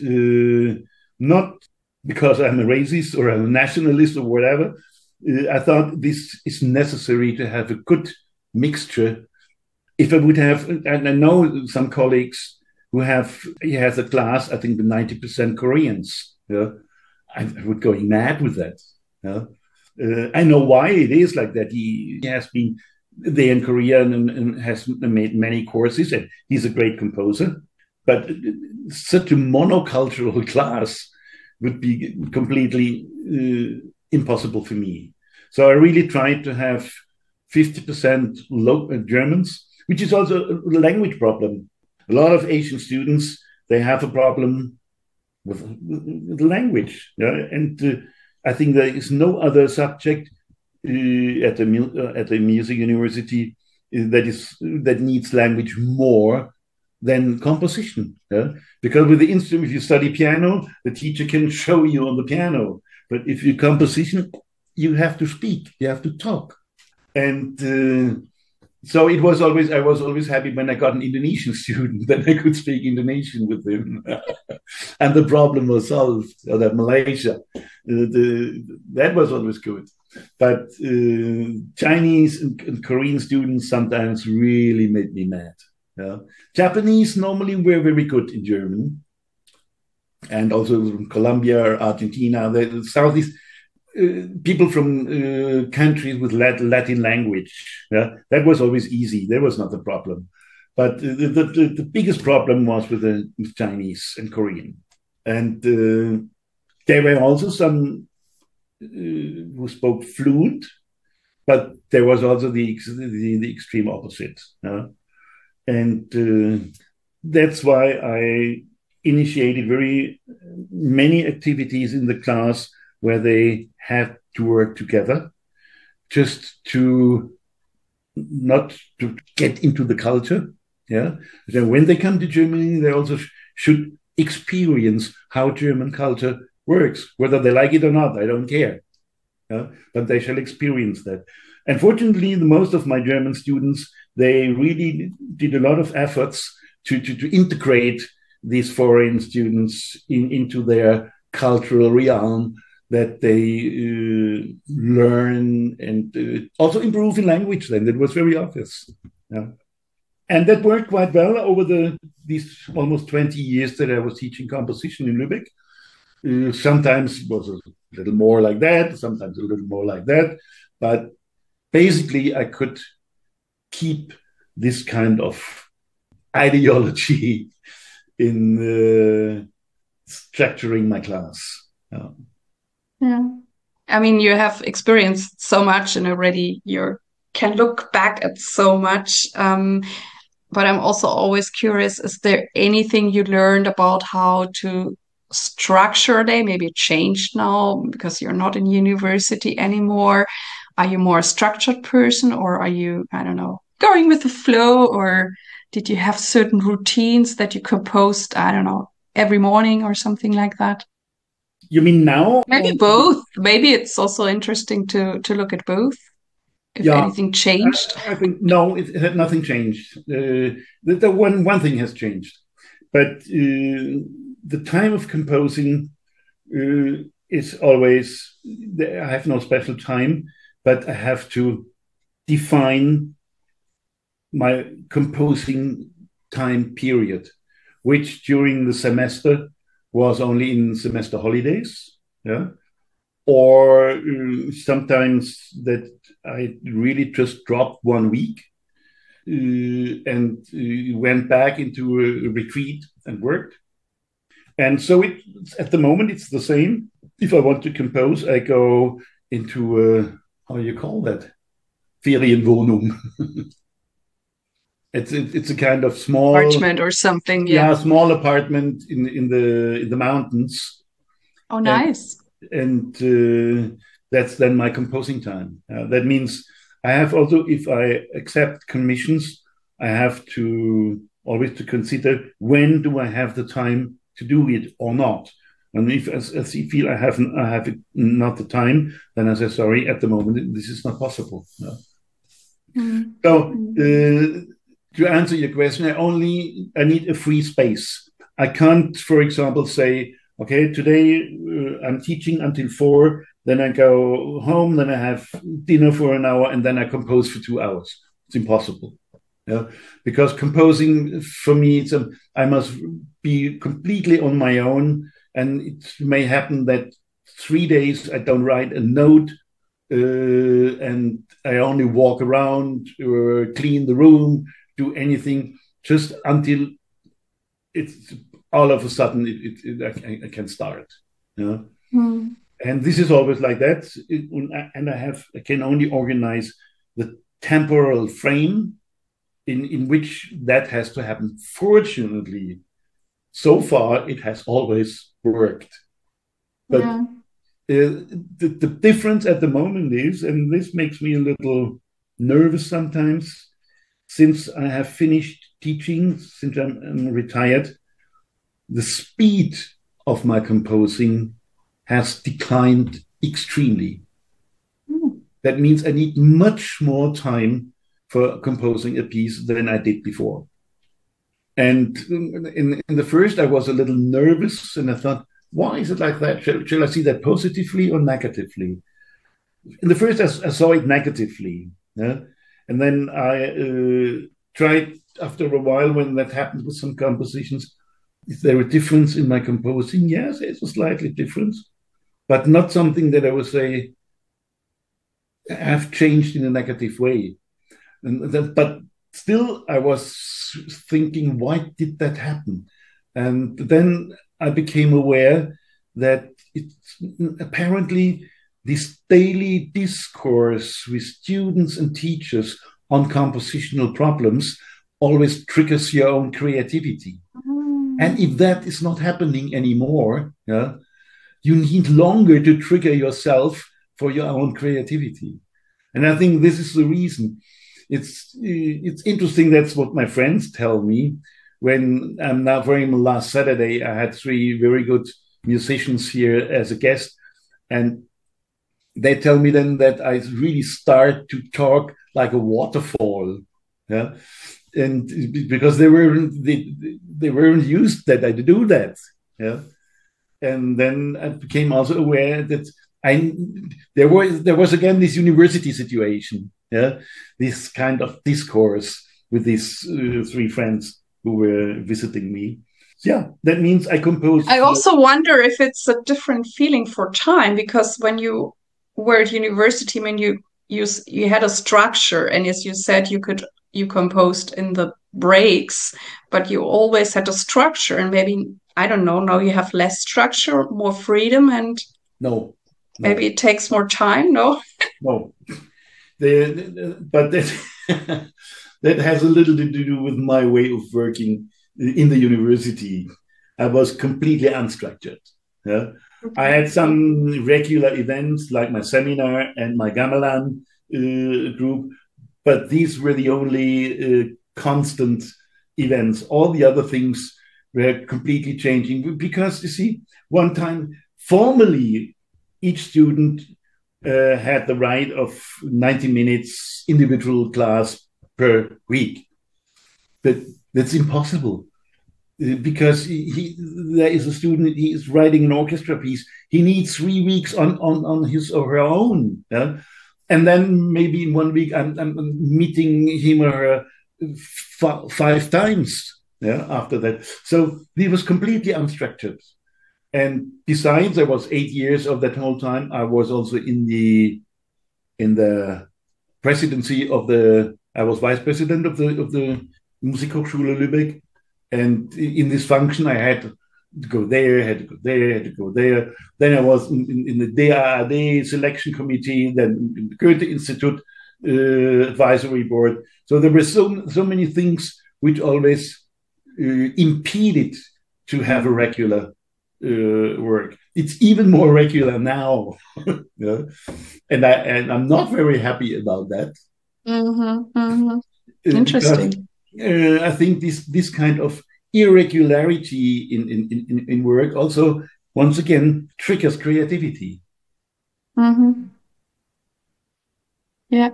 not because I'm a racist or a nationalist or whatever. I thought this is necessary to have a good mixture. If I would have, and I know some colleagues who have, he has a class, I think the 90% Koreans. Yeah? I would go mad with that. Yeah? I know why it is like that. He has been there in Korea and has made many courses, and he's a great composer. But such a monocultural class would be completely impossible for me. So I really tried to have 50% Germans, which is also a language problem. A lot of Asian students, they have a problem with language. Yeah? And I think there is no other subject at the music university that needs language more than composition. Yeah? Because with the instrument, if you study piano, the teacher can show you on the piano. But if you composition, you have to speak, you have to talk. And so I was always happy when I got an Indonesian student, then I could speak Indonesian with him. And the problem was solved, or that Malaysia. That was always good. But Chinese and Korean students sometimes really made me mad. Yeah. Japanese normally were very good in German, and also from Colombia, Argentina, the Southeast. People from countries with Latin language. Yeah? That was always easy. That was not the problem. But the biggest problem was with the Chinese and Korean. And there were also some who spoke fluent, but there was also the extreme opposite. And that's why I initiated very many activities in the class where they had to work together just to not to get into the culture. Yeah. So when they come to Germany, they also should experience how German culture works, whether they like it or not. I don't care. Yeah? But they shall experience that. Unfortunately, most of my German students, they really did a lot of efforts to integrate these foreign students into their cultural realm, that they learn and also improve in language. Then that was very obvious. Yeah. And that worked quite well over these almost 20 years that I was teaching composition in Lübeck. Sometimes it was a little more like that, sometimes a little more like that. But basically, I could keep this kind of ideology in structuring my class. Yeah. Yeah. I mean, you have experienced so much and already you can look back at so much. But I'm also always curious, is there anything you learned about how to structure a day? Maybe it changed now because you're not in university anymore. Are you more a structured person, or are you, I don't know, going with the flow? Or did you have certain routines that you composed, I don't know, every morning or something like that? You mean now? Maybe both. Maybe it's also interesting to look at both, if Yeah, anything changed. I think no, it had nothing changed. The one thing has changed, but the time of composing is always. I have no special time, but I have to define my composing time period, which during the semester was only in semester holidays. Yeah. Or sometimes that I really just dropped 1 week and went back into a retreat and worked. And so at the moment, it's the same. If I want to compose, I go into how do you call that? Ferienwohnung. It's a kind of small Apartment or something, yeah. small apartment in the mountains. Oh, nice. And that's then my composing time. That means I have also, if I accept commissions, I have to always to consider when do I have the time to do it or not. And if as I feel I have not the time, then I say, sorry, at the moment, this is not possible. No. Mm. So to answer your question, I need a free space. I can't, for example, say, okay, today I'm teaching until 4, then I go home, then I have dinner for an hour, and then I compose for 2 hours. It's impossible. Yeah? Because composing for me, I must be completely on my own, and it may happen that 3 days I don't write a note, and I only walk around or clean the room, do anything, just until it's all of a sudden I can start. Yeah? Mm. And this is always like that. And I can only organize the temporal frame in which that has to happen. Fortunately, so far it has always worked. But the difference at the moment is, and this makes me a little nervous sometimes, since I have finished teaching, since I'm retired, the speed of my composing has declined extremely. Mm. That means I need much more time for composing a piece than I did before. And in the first, I was a little nervous, and I thought, why is it like that? Shall I see that positively or negatively? In the first, I saw it negatively. Yeah? And then I tried, after a while, when that happened with some compositions, is there a difference in my composing? Yes, it's a slightly difference, but not something that I would say have changed in a negative way. But still, I was thinking, why did that happen? And then I became aware that it's apparently this daily discourse with students and teachers on compositional problems always triggers your own creativity. Mm. And if that is not happening anymore, yeah, you need longer to trigger yourself for your own creativity. And I think this is the reason. It's interesting. That's what my friends tell me. When I'm now, for example, last Saturday, I had 3 very good musicians here as a guest, and they tell me then that I really start to talk like a waterfall, yeah, and because they weren't used that I do that, yeah, and then I became also aware that there was again this university situation, yeah, this kind of discourse with these 3 friends who were visiting me. Yeah, that means I compose. I also wonder if it's a different feeling for time, because when you were at university, I mean, you had a structure, and as you said, you composed in the breaks, but you always had a structure, and maybe, I don't know, now you have less structure, more freedom, and no. Maybe it takes more time. No. But that has a little to do with my way of working in the university. I was completely unstructured. Yeah? Okay. I had some regular events like my seminar and my gamelan group, but these were the only constant events. All the other things were completely changing because, you see, one time, formally, each student had the right of 90 minutes individual class per week. But that's impossible because there is a student, he is writing an orchestra piece. He needs 3 weeks on his or her own. Yeah? And then maybe in 1 week, I'm meeting him or her 5 times, yeah, after that. So he was completely unstructured. And besides, I was 8 years of that whole time. I was also in the presidency of I was vice president of the Musikhochschule Lübeck. And in this function, I had to go there, had to go there, had to go there. Then I was in the DAAD selection committee, then in the Goethe Institute advisory board. So there were so many things which always impeded to have a regular work. It's even more regular now. Yeah? And I'm not very happy about that. Mm-hmm, mm-hmm. Interesting. I think this kind of irregularity in work also once again triggers creativity. Mm-hmm. Yeah.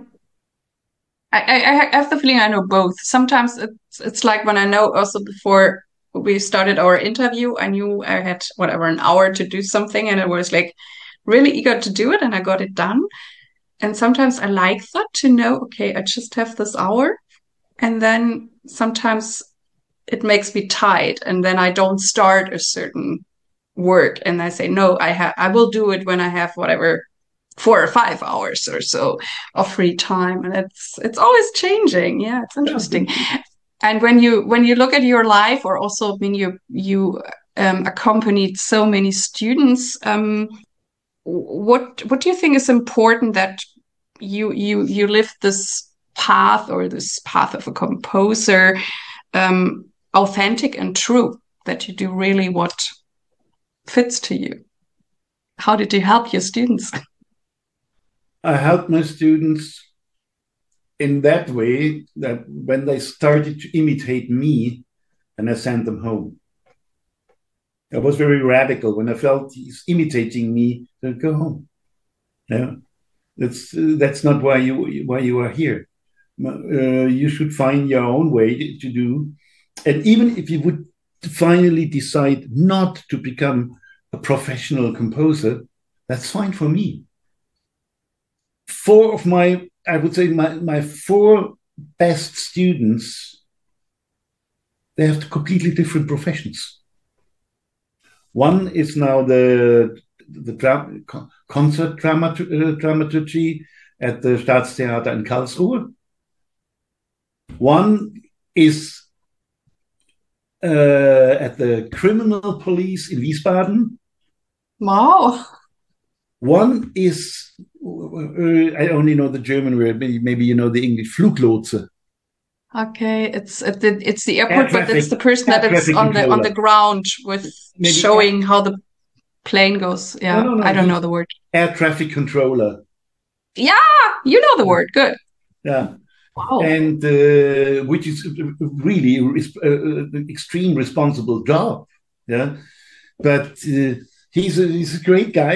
I have the feeling I know both. Sometimes it's like when I know also before we started our interview, I knew I had whatever an hour to do something and I was like really eager to do it and I got it done. And sometimes I like that to know, okay, I just have this hour. And then sometimes it makes me tight and then I don't start a certain work and I say, no, I will do it when I have whatever 4 or 5 hours or so of free time. And it's always changing. Yeah, it's interesting. And when you look at your life or also when you accompanied so many students, what do you think is important that you live this path or this path of a composer authentic and true, that you do really what fits to you? How did you help your students? I help my students in that way that when they started to imitate me, and I sent them home. I was very radical when I felt he's imitating me. Then go home. Yeah, that's not why you are here. You should find your own way to do. And even if you would finally decide not to become a professional composer, that's fine for me. I would say my four best students, they have completely different professions. One is now the concert dramaturgy at the Staatstheater in Karlsruhe. One is at the criminal police in Wiesbaden. Wow. One is, I only know the German word, maybe you know the English, Fluglotse. Okay, it's the airport, but it's the person that is on the ground with maybe showing how the plane goes. Yeah, no, I don't know the word. Air traffic controller. Yeah, you know the word. Good. Yeah. Wow. And which is really extreme responsible job. Yeah. But he's a great guy.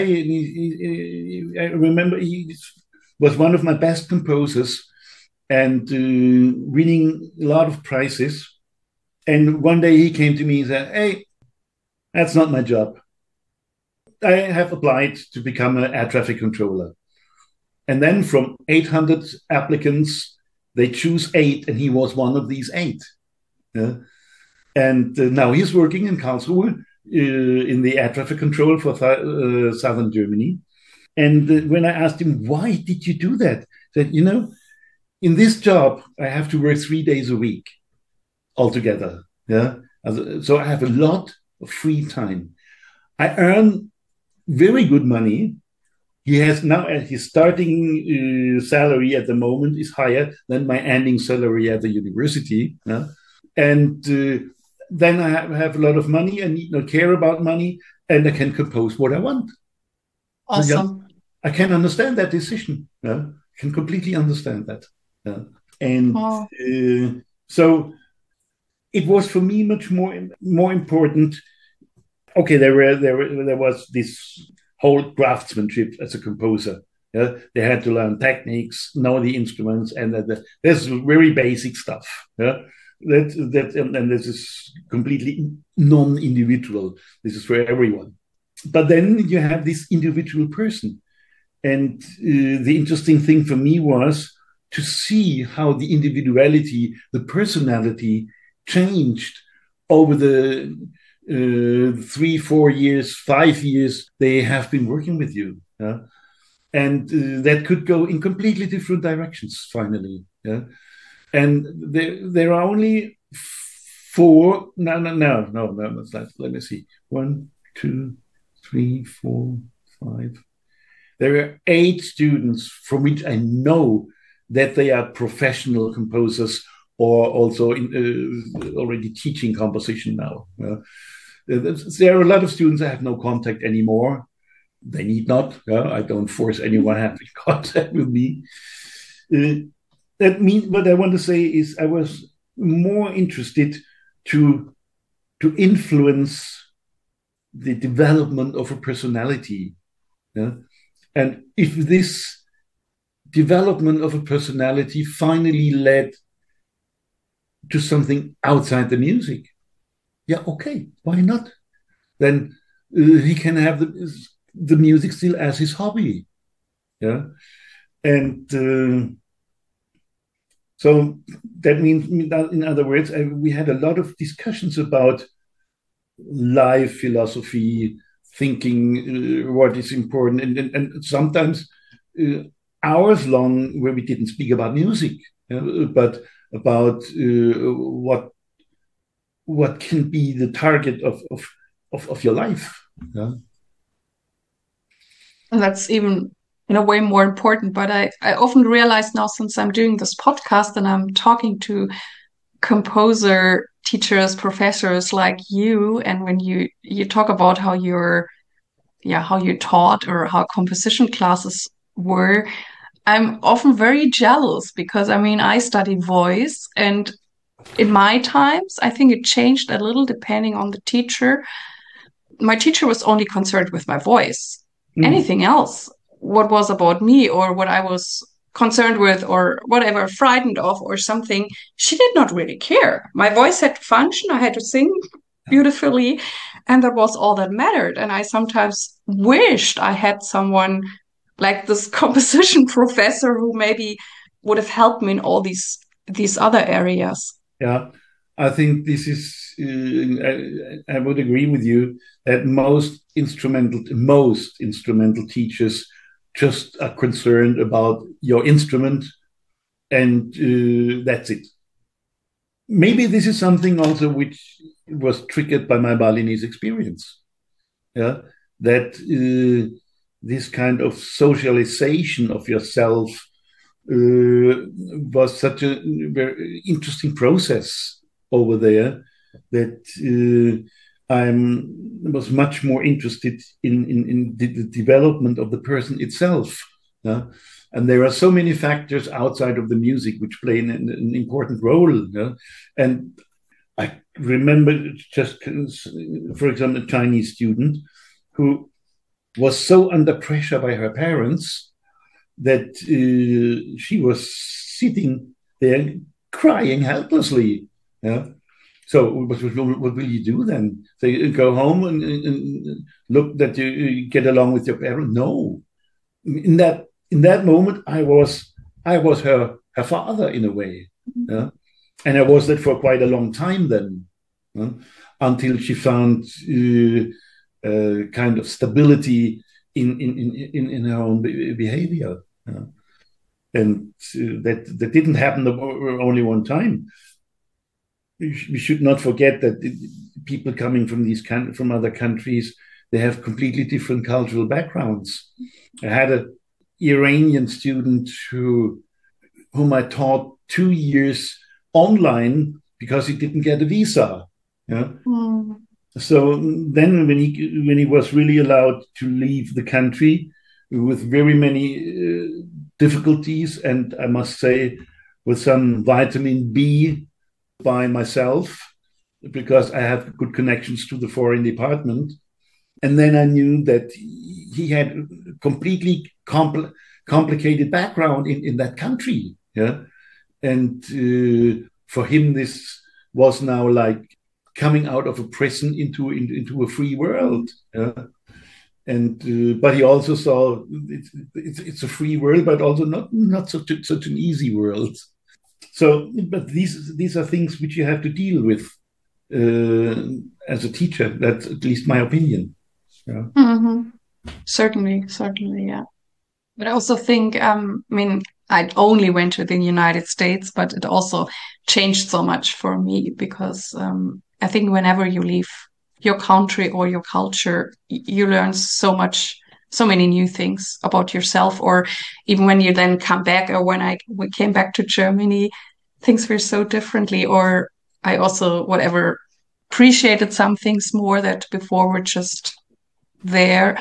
And I remember he was one of my best composers and winning a lot of prizes. And one day he came to me and said, "Hey, that's not my job. I have applied to become an air traffic controller." And then from 800 applicants, they choose 8, and he was one of these 8. Yeah? And now he's working in Karlsruhe in the air traffic control for southern Germany. And when I asked him, why did you do that? He said, in this job, I have to work 3 days a week altogether. Yeah. So I have a lot of free time. I earn very good money. He has now his starting salary at the moment is higher than my ending salary at the university. Yeah? And then I have a lot of money. I need not care about money, and I can compose what I want. Awesome. So, yeah, I can understand that decision. Yeah? I can completely understand that. Yeah? And so it was for me much more important. Okay, there was this whole craftsmanship as a composer. Yeah? They had to learn techniques, know the instruments, and there's very basic stuff. Yeah? And this is completely non-individual. This is for everyone. But then you have this individual person. And the interesting thing for me was to see how the individuality, the personality changed over the 3, 4 years, 5 years they have been working with you. Yeah? And that could go in completely different directions finally. Yeah? And there are only 4. No. Let me see. 1, 2, 3, 4, 5. There are 8 students from which I know that they are professional composers or also already teaching composition now. There are a lot of students that have no contact anymore. They need not. I don't force anyone to have contact with me. That means what I want to say is I was more interested to influence the development of a personality. Yeah? And if this development of a personality finally led to something outside the music, yeah, okay, why not? Then he can have the music still as his hobby. Yeah. And so that means, in other words, we had a lot of discussions about life philosophy, thinking what is important, and sometimes hours long where we didn't speak about music, but about what can be the target of your life. Yeah? And that's even in a way more important. But I often realize now, since I'm doing this podcast and I'm talking to composer teachers, professors like you, and when you talk about how how you taught or how composition classes were, I'm often very jealous because I mean I study voice, and in my times I think it changed a little depending on the teacher. My teacher was only concerned with my voice. Anything else, what was about me or what I was concerned with or whatever, frightened of or something, she did not really care. My voice had to function, I had to sing beautifully, and that was all that mattered. And I sometimes wished I had someone like this composition professor who maybe would have helped me in all these other areas. Yeah, I think this is. I would agree with you that most instrumental teachers just are concerned about your instrument, and that's it. Maybe this is something also which was triggered by my Balinese experience. Yeah, that this kind of socialization of yourself was such a very interesting process over there that I was much more interested in the development of the person itself. Yeah? And there are so many factors outside of the music which play an important role. Yeah? And I remember just, for example, a Chinese student who was so under pressure by her parents that she was sitting there crying helplessly. Yeah. So what will you do then? So you go home and look that you get along with your parents? No. In that moment, I was her father in a way. Yeah. And I was that for quite a long time then, until she found kind of stability in her own behavior. And that didn't happen only one time. We should not forget that people coming from other countries, they have completely different cultural backgrounds. I had an Iranian student whom I taught 2 years online because he didn't get a visa. Yeah. So then when he was really allowed to leave the country with very many difficulties, and I must say with some vitamin B by myself, because I have good connections to the foreign department. And then I knew that he had a completely complicated background in that country. Yeah. And for him, this was now like coming out of a prison into a free world. Yeah? And but he also saw it's a free world, but also not such an easy world. So, but these are things which you have to deal with as a teacher. That's at least my opinion. Yeah. Mm-hmm. Certainly, yeah. But I also think, I mean, I only went to the United States, but it also changed so much for me because I think whenever you leave your country or your culture, you learn so many new things about yourself. Or even when you then come back, or when we came back to Germany, things were so differently. Or I also, whatever, appreciated some things more that before were just there.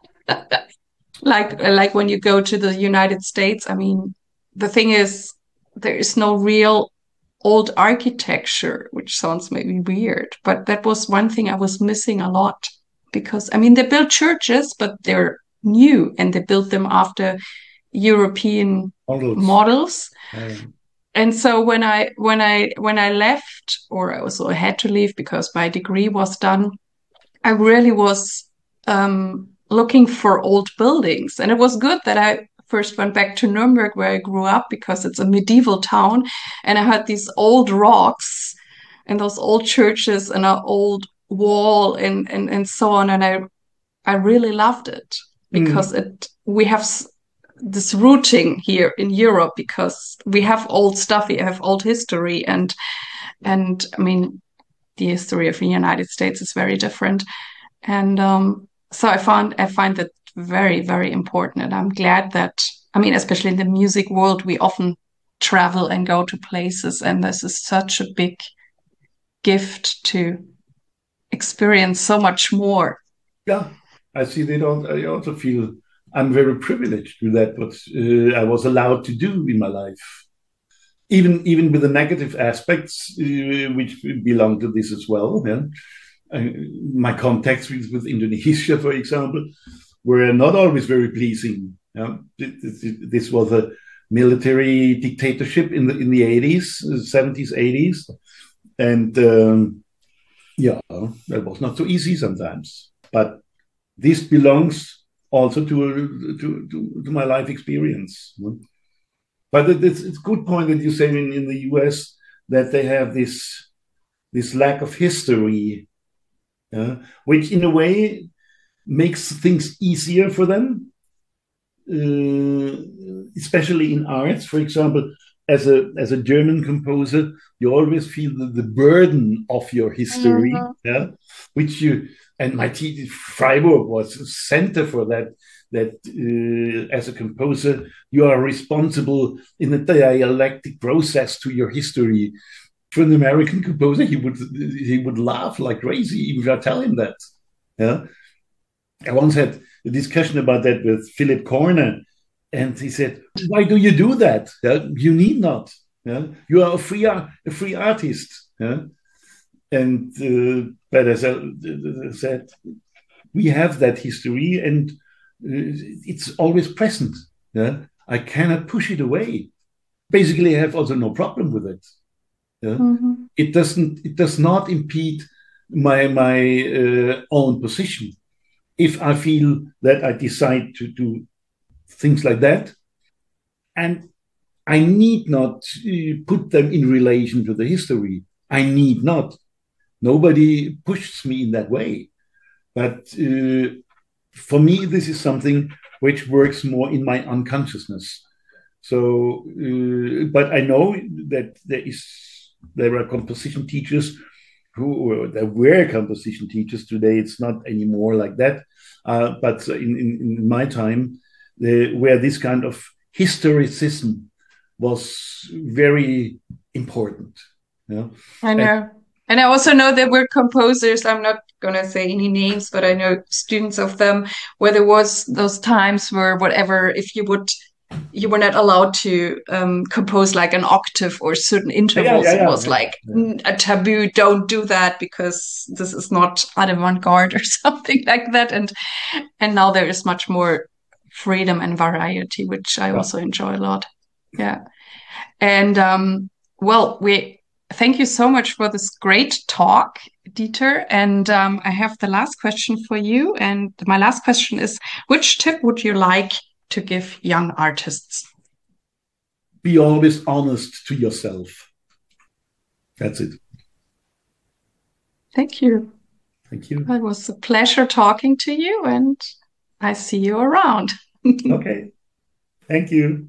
Like when you go to the United States, I mean, the thing is, there is no real old architecture, which sounds maybe weird, but that was one thing I was missing a lot. Because, I mean, they built churches, but they're new and they built them after European models. And so when I left, or I also had to leave because my degree was done, I really was looking for old buildings. And it was good that I first went back to Nuremberg, where I grew up, because it's a medieval town, and I had these old rocks and those old churches and an old wall and so on. And I really loved it because we have this rooting here in Europe, because we have old stuff, we have old history, and I mean, the history of the United States is very different. And so I find that very, very important. And I'm glad that, I mean, especially in the music world, we often travel and go to places, and this is such a big gift to experience so much more. Yeah, I see that. I also feel I'm very privileged with that, what I was allowed to do in my life. Even with the negative aspects, which belong to this as well. Yeah? My contacts with Indonesia, for example, were not always very pleasing. Yeah? This was a military dictatorship in the 80s, 70s, 80s. And that was not so easy sometimes. But this belongs also to my life experience. But it's a good point that you say in the US that they have this lack of history, which in a way makes things easier for them, especially in arts. For example, as a German composer, you always feel the burden of your history, which you, and my Freiburg was a center for that. As a composer, you are responsible in a dialectic process to your history. For an American composer, he would laugh like crazy if I tell him that. Yeah, I once had a discussion about that with Philip Corner, and he said, "Why do you do that? Yeah? You need not. Yeah? You are a free artist." Yeah? And but as I said, we have that history, and it's always present. Yeah, I cannot push it away. Basically, I have also no problem with it. Yeah? It does not impede my own position. If I feel that I decide to do things like that, and I need not put them in relation to the history. I need not. Nobody pushes me in that way. But for me, this is something which works more in my unconsciousness. So, but I know that there are composition teachers there were composition teachers. Today, it's not anymore like that. But in my time, where this kind of historicism was very important. Yeah? I know. And I also know there were composers, I'm not going to say any names, but I know students of them, where there was those times where whatever, if you were not allowed to compose like an octave or certain intervals. It was like a taboo. Don't do that because this is not avant-garde or something like that. And now there is much more freedom and variety, which I also enjoy a lot. Yeah. And well, thank you so much for this great talk, Dieter. And I have the last question for you. And my last question is, which tip would you like to give young artists? Be always honest to yourself. That's it. Thank you. Thank you. It was a pleasure talking to you, and I see you around. Okay. Thank you.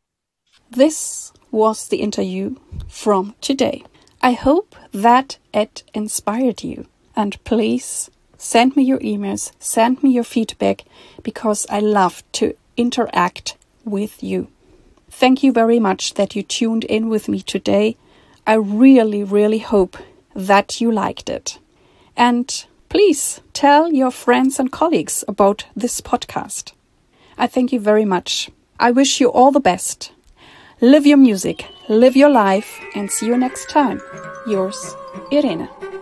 This was the interview from today. I hope that it inspired you. And please send me your emails, send me your feedback, because I love to interact with you. Thank you very much that you tuned in with me today. I really, really hope that you liked it. And please tell your friends and colleagues about this podcast. I thank you very much. I wish you all the best. Live your music, live your life, and see you next time. Yours, Irene.